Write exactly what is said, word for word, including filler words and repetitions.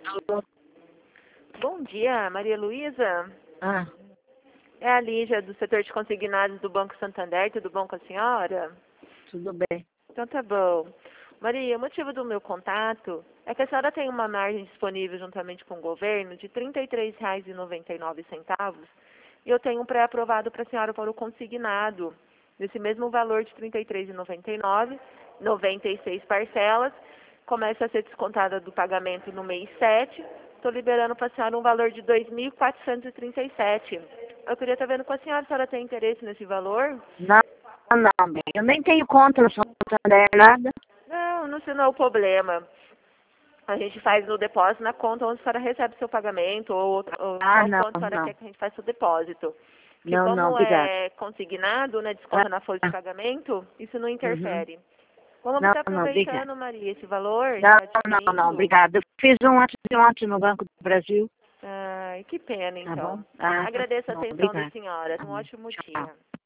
Alô? Bom dia, Maria Luísa. Ah, É a Lígia do setor de consignados do Banco Santander. Tudo bom com a senhora? tudo bem. Então tá bom. Maria, o motivo do meu contato é que a senhora tem uma margem disponível juntamente com o governo de trinta e três reais e noventa e nove centavos e eu tenho um pré-aprovado para a senhora para o consignado nesse mesmo valor de trinta e três reais e noventa e nove centavos, noventa e seis parcelas, começa a ser descontada do pagamento no mês sete. Estou liberando para a senhora um valor de dois mil quatrocentos e trinta e sete reais. Eu queria estar vendo com a senhora, a senhora tem interesse nesse valor? Não, não, bem. Eu nem tenho conta no Santander, nada. Não, isso não é o problema. A gente faz o depósito na conta onde a senhora recebe seu pagamento ou, ou Ah, qual não, conta a senhora não. quer que a gente faça o depósito. Que Não, não, como obrigado. é consignado, né, Ah, desconta na folha de ah, pagamento, isso não uhum. interfere. Como Não, você está não, obrigado. aproveitando, Maria, esse valor, Não, está não, não, adquirindo? obrigado. Eu fiz um antes de ontem no Banco do Brasil, Ai, que pena, tá bom? então. Ah, Agradeço a não, atenção da obrigado. senhora. Tá Um bom. ótimo Tchau. dia.